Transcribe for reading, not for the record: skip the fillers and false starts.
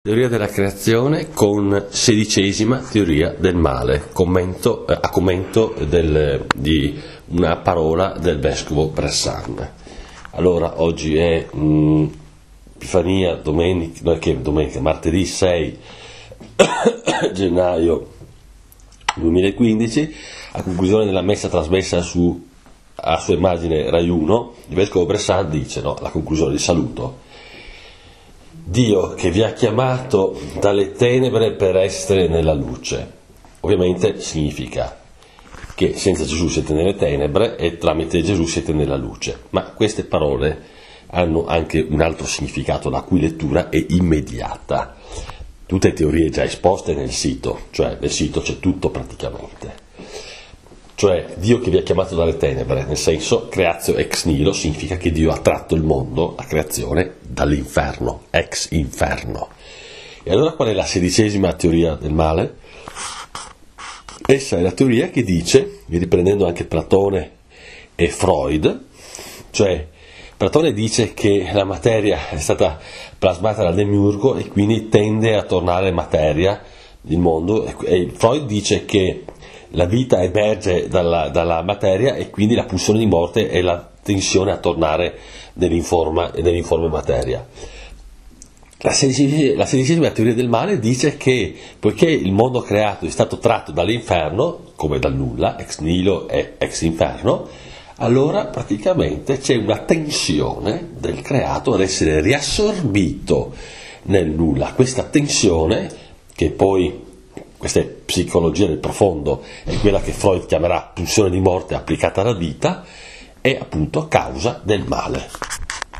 Teoria della creazione con sedicesima teoria del male, a commento di una parola del vescovo Bressan. Allora, oggi è Epifania, domenica, martedì 6 gennaio 2015, a conclusione della messa trasmessa a sua immagine Rai 1, il vescovo Bressan dice, la conclusione di saluto: Dio che vi ha chiamato dalle tenebre per essere nella luce. Ovviamente significa che senza Gesù siete nelle tenebre e tramite Gesù siete nella luce. Ma queste parole hanno anche un altro significato, la cui lettura è immediata. Tutte teorie già esposte nel sito, cioè nel sito c'è tutto praticamente. Cioè Dio che vi ha chiamato dalle tenebre, nel senso creatio ex nihilo, significa che Dio ha tratto il mondo, la creazione, dall'inferno, ex inferno. E allora qual è la sedicesima teoria del male? Essa è la teoria che dice, riprendendo anche Platone e Freud, cioè Platone dice che la materia è stata plasmata dal demiurgo e quindi tende a tornare materia il mondo, e Freud dice che la vita emerge dalla materia e quindi la pulsione di morte è la tensione a tornare nell'informe materia. La sedicesima teoria del male dice che poiché il mondo creato è stato tratto dall'inferno, come dal nulla, ex nihilo e ex inferno, allora praticamente c'è una tensione del creato ad essere riassorbito nel nulla. Questa tensione, che poi, questa è psicologia del profondo, è quella che Freud chiamerà pulsione di morte applicata alla vita, è appunto causa del male.